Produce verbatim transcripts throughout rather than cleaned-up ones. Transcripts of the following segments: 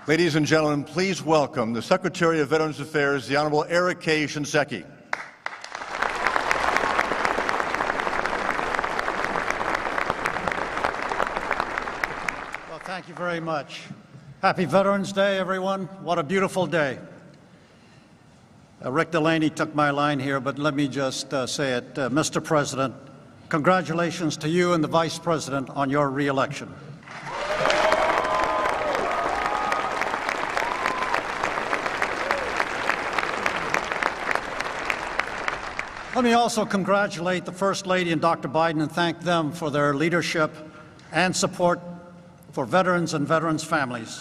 Ladies and gentlemen, please welcome the Secretary of Veterans Affairs, the Honorable Eric K. Shinseki. Well, thank you very much. Happy Veterans Day, everyone. What a beautiful day. Uh, Rick Delaney took my line here, but let me just uh, say it. Uh, Mister President, congratulations to you and the Vice President on your re-election. Let me also congratulate the First Lady and Doctor Biden and thank them for their leadership and support for veterans and veterans' families.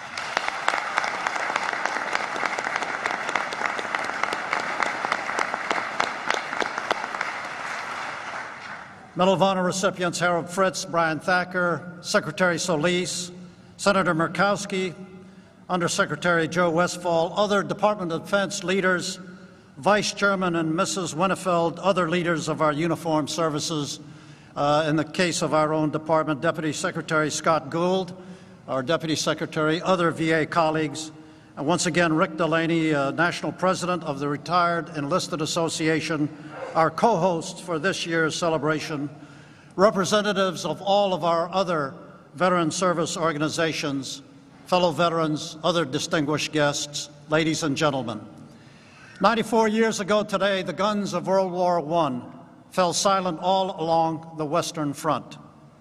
Medal of Honor recipients Harold Fritz, Brian Thacker, Secretary Solis, Senator Murkowski, Undersecretary Joe Westfall, other Department of Defense leaders, Vice Chairman and Missus Winnefeld, other leaders of our uniformed services, uh, in the case of our own department, Deputy Secretary Scott Gould, our Deputy Secretary, other V A colleagues, and once again, Rick Delaney, uh, National President of the Retired Enlisted Association, our co-hosts for this year's celebration, representatives of all of our other veteran service organizations, fellow veterans, other distinguished guests, ladies and gentlemen. ninety-four years ago today, the guns of World War One fell silent all along the Western Front.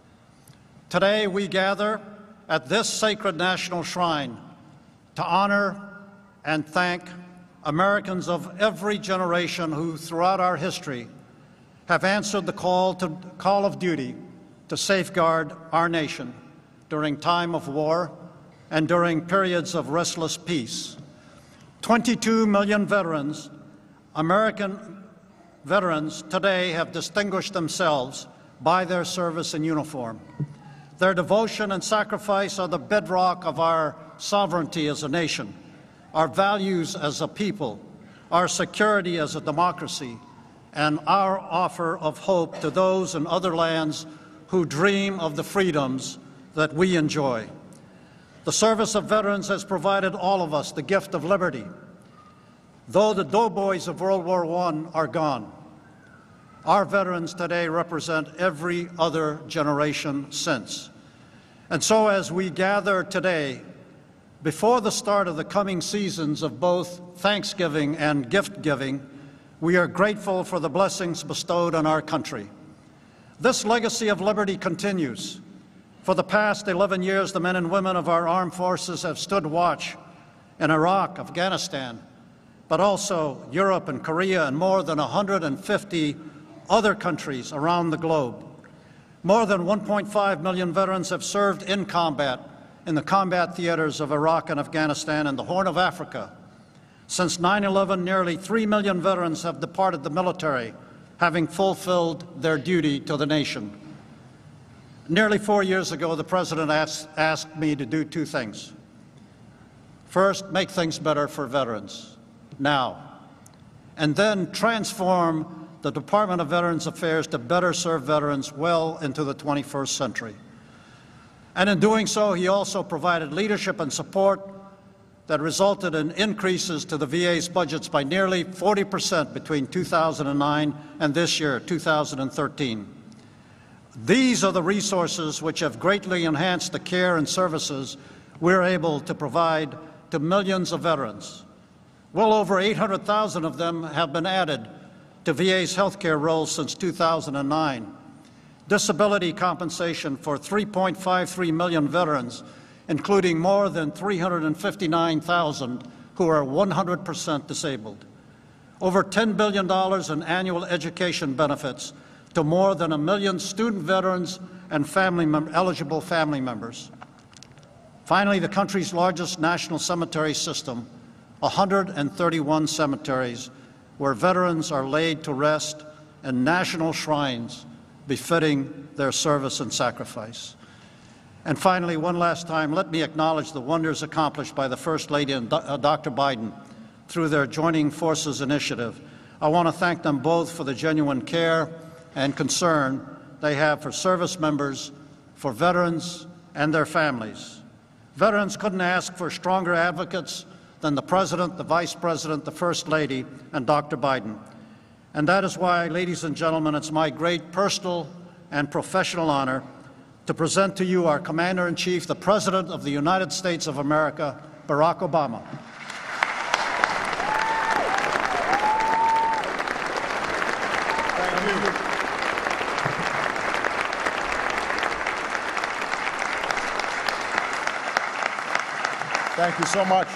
Today, we gather at this sacred national shrine to honor and thank Americans of every generation who, throughout our history, have answered the call, to, call of duty to safeguard our nation during time of war and during periods of restless peace. twenty-two million veterans, American veterans today have distinguished themselves by their service in uniform. Their devotion and sacrifice are the bedrock of our sovereignty as a nation, our values as a people, our security as a democracy, and our offer of hope to those in other lands who dream of the freedoms that we enjoy. The service of veterans has provided all of us the gift of liberty. Though the doughboys of World War One are gone, our veterans today represent every other generation since. And so as we gather today, before the start of the coming seasons of both Thanksgiving and gift-giving, we are grateful for the blessings bestowed on our country. This legacy of liberty continues. For the past eleven years, the men and women of our armed forces have stood watch in Iraq, Afghanistan, but also Europe and Korea and more than one hundred fifty other countries around the globe. More than one point five million veterans have served in combat in the combat theaters of Iraq and Afghanistan and the Horn of Africa. Since nine eleven, nearly three million veterans have departed the military, having fulfilled their duty to the nation. Nearly four years ago, the President asked, asked me to do two things. First, make things better for veterans, now, and then transform the Department of Veterans Affairs to better serve veterans well into the twenty-first century. And in doing so, he also provided leadership and support that resulted in increases to the V A's budgets by nearly forty percent between two thousand nine and this year, two thousand thirteen. These are the resources which have greatly enhanced the care and services we're able to provide to millions of veterans. Well over eight hundred thousand of them have been added to V A's healthcare rolls since two thousand nine. Disability compensation for three point five three million veterans, including more than three hundred fifty-nine thousand who are one hundred percent disabled. Over ten billion dollars in annual education benefits to more than a million student veterans and family mem- eligible family members. Finally, the country's largest national cemetery system, one hundred thirty-one cemeteries, where veterans are laid to rest in national shrines befitting their service and sacrifice. And finally, one last time, let me acknowledge the wonders accomplished by the First Lady and Doctor Biden through their Joining Forces initiative. I want to thank them both for the genuine care and concern they have for service members, for veterans, and their families. Veterans couldn't ask for stronger advocates than the President, the Vice President, the First Lady, and Doctor Biden. And that is why, ladies and gentlemen, it's my great personal and professional honor to present to you our Commander-in-Chief, the President of the United States of America, Barack Obama. Thank you. Thank you so much.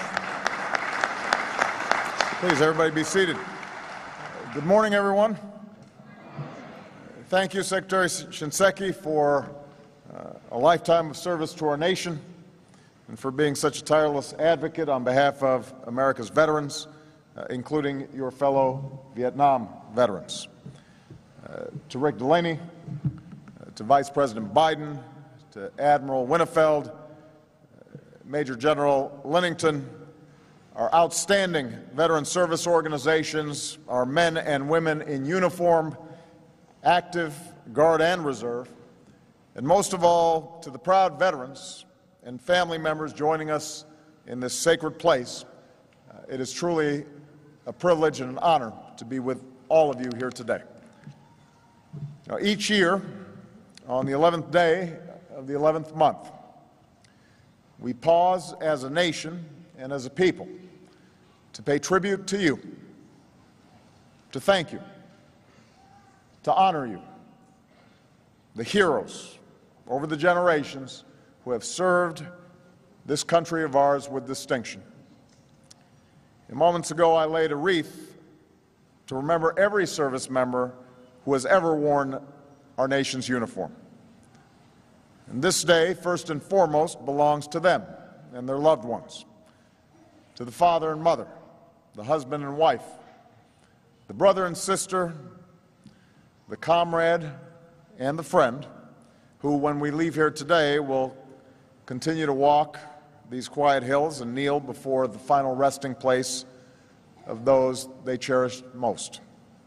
Please, everybody be seated. Good morning, everyone. Thank you, Secretary Shinseki, for uh, a lifetime of service to our nation and for being such a tireless advocate on behalf of America's veterans, uh, including your fellow Vietnam veterans. Uh, to Rick Delaney, uh, to Vice President Biden, to Admiral Winnefeld, uh, Major General Linnington, our outstanding veteran service organizations, our men and women in uniform, active, Guard, and Reserve, and most of all, to the proud veterans and family members joining us in this sacred place. Uh, it is truly a privilege and an honor to be with all of you here today. Now, each year, on the eleventh day of the eleventh month, we pause as a nation and as a people to pay tribute to you, to thank you, to honor you, the heroes over the generations who have served this country of ours with distinction. And moments ago, I laid a wreath to remember every service member who has ever worn our nation's uniform. And this day, first and foremost, belongs to them and their loved ones, to the father and mother, the husband and wife, the brother and sister, the comrade and the friend, who, when we leave here today, will continue to walk these quiet hills and kneel before the final resting place of those they cherished most.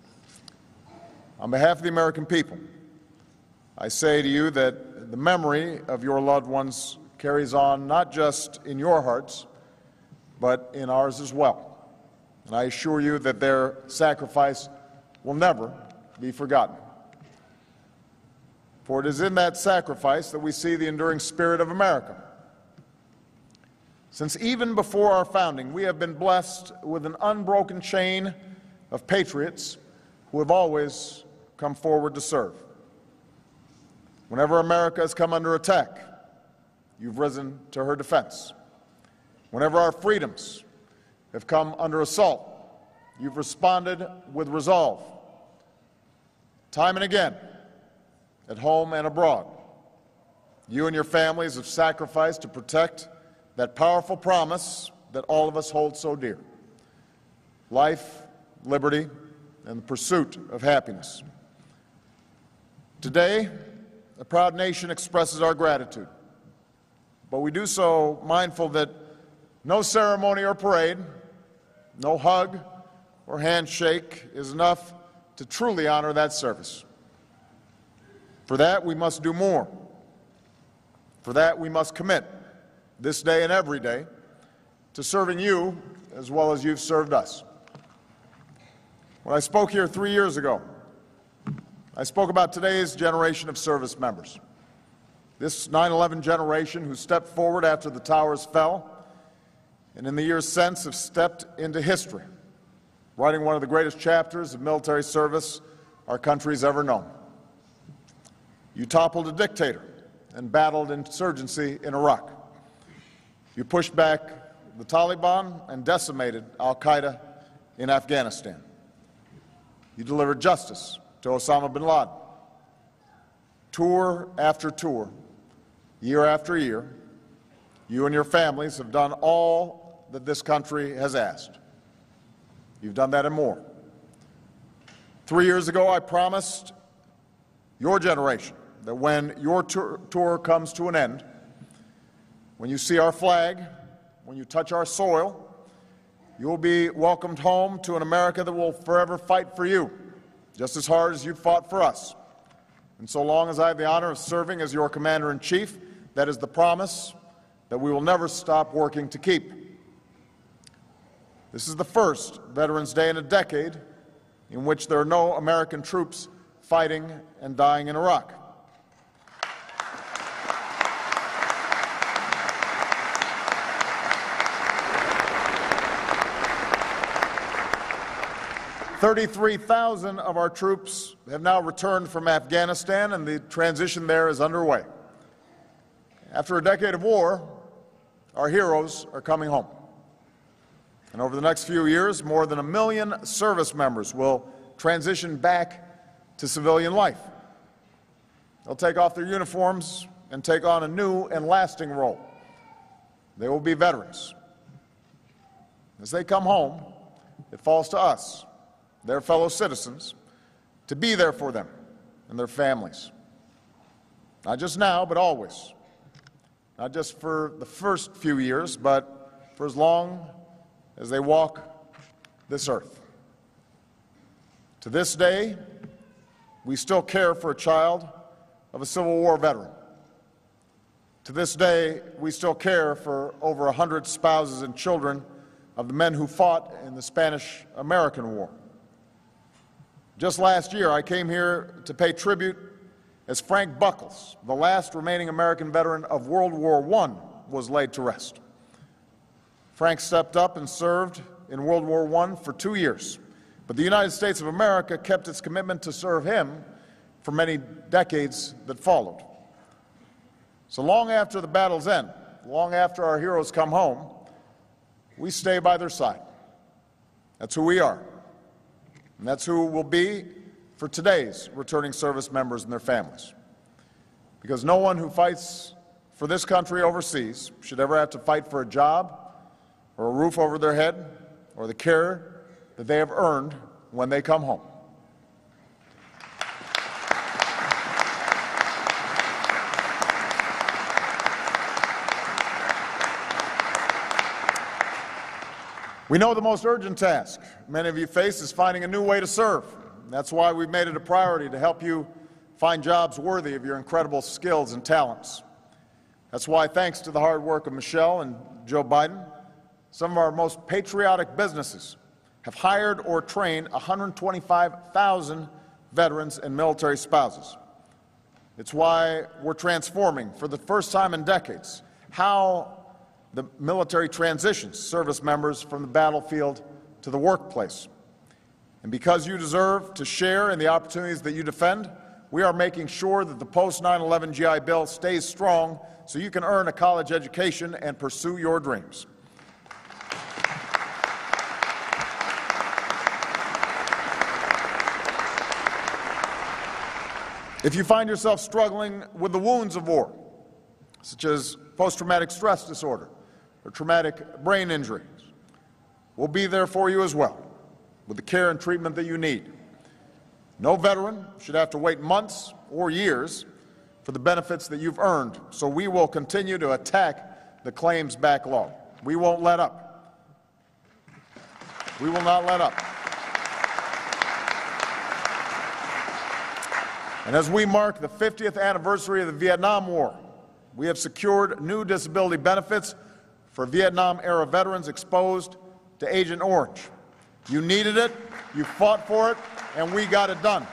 On behalf of the American people, I say to you that the memory of your loved ones carries on not just in your hearts, but in ours as well. And I assure you that their sacrifice will never be forgotten. For it is in that sacrifice that we see the enduring spirit of America. Since even before our founding, we have been blessed with an unbroken chain of patriots who have always come forward to serve. Whenever America has come under attack, you've risen to her defense. Whenever our freedoms have come under assault, you've responded with resolve. Time and again, at home and abroad, you and your families have sacrificed to protect that powerful promise that all of us hold so dear: life, liberty, and the pursuit of happiness. Today, a proud nation expresses our gratitude, but we do so mindful that no ceremony or parade, no hug or handshake is enough to truly honor that service. For that, we must do more. For that, we must commit, this day and every day, to serving you as well as you've served us. When I spoke here three years ago, I spoke about today's generation of service members. This nine eleven generation who stepped forward after the towers fell, and in the years since have stepped into history, writing one of the greatest chapters of military service our country's ever known. You toppled a dictator and battled insurgency in Iraq. You pushed back the Taliban and decimated al-Qaeda in Afghanistan. You delivered justice to Osama bin Laden. Tour after tour, year after year, you and your families have done all that this country has asked. You've done that and more. Three years ago, I promised your generation that when your tour, tour comes to an end, when you see our flag, when you touch our soil, you will be welcomed home to an America that will forever fight for you, just as hard as you fought for us. And so long as I have the honor of serving as your Commander-in-Chief, that is the promise that we will never stop working to keep. This is the first Veterans Day in a decade in which there are no American troops fighting and dying in Iraq. thirty-three thousand of our troops have now returned from Afghanistan, and the transition there is underway. After a decade of war, our heroes are coming home. And over the next few years, more than a million service members will transition back to civilian life. They'll take off their uniforms and take on a new and lasting role. They will be veterans. As they come home, it falls to us, their fellow citizens, to be there for them and their families. Not just now, but always. Not just for the first few years, but for as long as they walk this earth. To this day, we still care for a child of a Civil War veteran. To this day, we still care for over a hundred spouses and children of the men who fought in the Spanish-American War. Just last year, I came here to pay tribute as Frank Buckles, the last remaining American veteran of World War One, was laid to rest. Frank stepped up and served in World War One for two years, but the United States of America kept its commitment to serve him for many decades that followed. So long after the battle's end, long after our heroes come home, we stay by their side. That's who we are. And that's who we'll be for today's returning service members and their families. Because no one who fights for this country overseas should ever have to fight for a job or a roof over their head or the care that they have earned when they come home. We know the most urgent task many of you face is finding a new way to serve. That's why we've made it a priority to help you find jobs worthy of your incredible skills and talents. That's why, thanks to the hard work of Michelle and Joe Biden, some of our most patriotic businesses have hired or trained one hundred twenty-five thousand veterans and military spouses. It's why we're transforming, for the first time in decades, how the military transitions service members from the battlefield to the workplace. And because you deserve to share in the opportunities that you defend, we are making sure that the post nine eleven G I Bill stays strong so you can earn a college education and pursue your dreams. If you find yourself struggling with the wounds of war, such as post-traumatic stress disorder or traumatic brain injuries, we'll be there for you as well, with the care and treatment that you need. No veteran should have to wait months or years for the benefits that you've earned, so we will continue to attack the claims backlog. We won't let up. We will not let up. And as we mark the fiftieth anniversary of the Vietnam War, we have secured new disability benefits for Vietnam-era veterans exposed to Agent Orange. You needed it, you fought for it, and we got it done.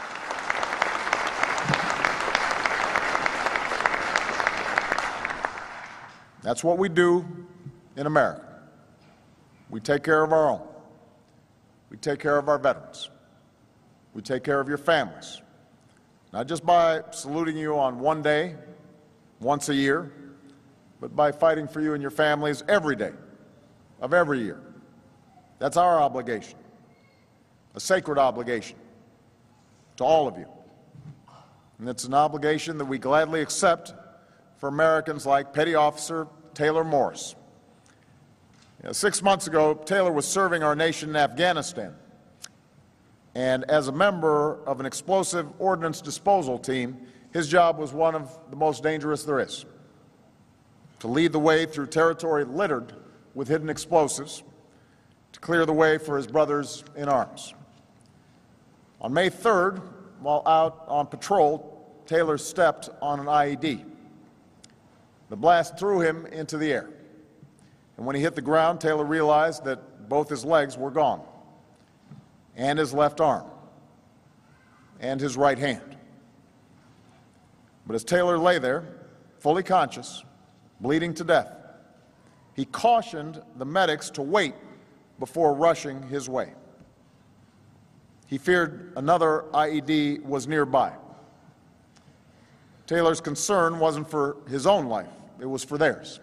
That's what we do in America. We take care of our own. We take care of our veterans. We take care of your families. Not just by saluting you on one day, once a year, but by fighting for you and your families every day of every year. That's our obligation, a sacred obligation to all of you. And it's an obligation that we gladly accept for Americans like Petty Officer Taylor Morris. You know, six months ago, Taylor was serving our nation in Afghanistan. And as a member of an explosive ordnance disposal team, his job was one of the most dangerous there is: to lead the way through territory littered with hidden explosives, to clear the way for his brothers in arms. On May third, while out on patrol, Taylor stepped on an I E D. The blast threw him into the air. And when he hit the ground, Taylor realized that both his legs were gone, and his left arm, and his right hand. But as Taylor lay there, fully conscious, bleeding to death, he cautioned the medics to wait before rushing his way. He feared another I E D was nearby. Taylor's concern wasn't for his own life, it was for theirs.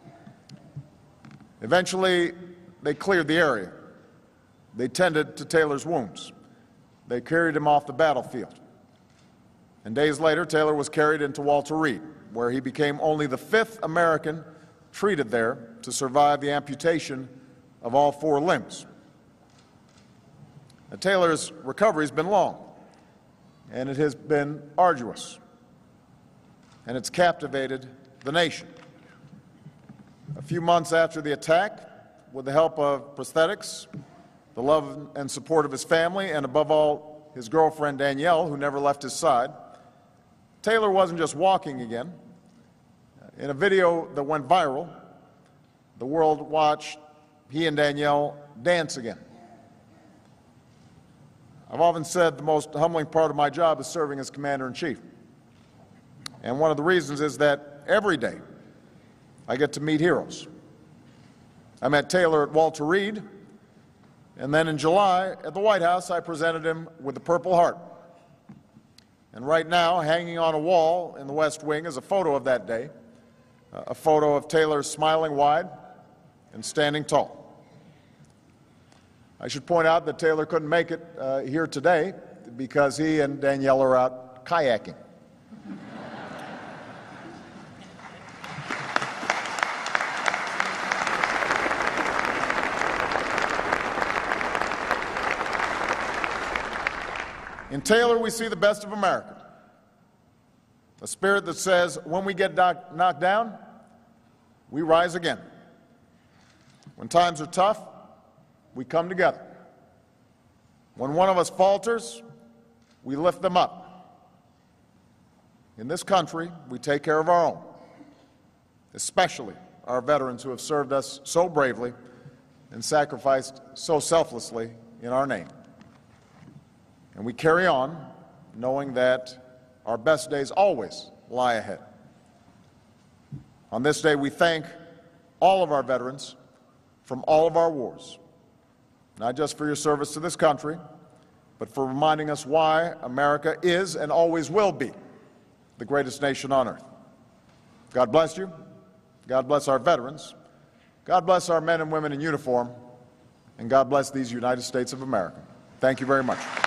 Eventually, they cleared the area. They tended to Taylor's wounds. They carried him off the battlefield. And days later, Taylor was carried into Walter Reed, where he became only the fifth American treated there to survive the amputation of all four limbs. Now, Taylor's recovery has been long, and it has been arduous, and it's captivated the nation. A few months after the attack, with the help of prosthetics, the love and support of his family, and above all, his girlfriend Danielle, who never left his side, Taylor wasn't just walking again. In a video that went viral, the world watched he and Danielle dance again. I've often said the most humbling part of my job is serving as Commander-in-Chief. And one of the reasons is that every day I get to meet heroes. I met Taylor at Walter Reed, and then in July at the White House I presented him with the Purple Heart. And right now, hanging on a wall in the West Wing is a photo of that day, a photo of Taylor smiling wide and standing tall. I should point out that Taylor couldn't make it uh, here today because he and Danielle are out kayaking. In Taylor, we see the best of America, a spirit that says, when we get knock knocked down, we rise again. When times are tough, we come together. When one of us falters, we lift them up. In this country, we take care of our own, especially our veterans who have served us so bravely and sacrificed so selflessly in our name. And we carry on knowing that our best days always lie ahead. On this day, we thank all of our veterans from all of our wars, not just for your service to this country, but for reminding us why America is and always will be the greatest nation on earth. God bless you. God bless our veterans. God bless our men and women in uniform. And God bless these United States of America. Thank you very much.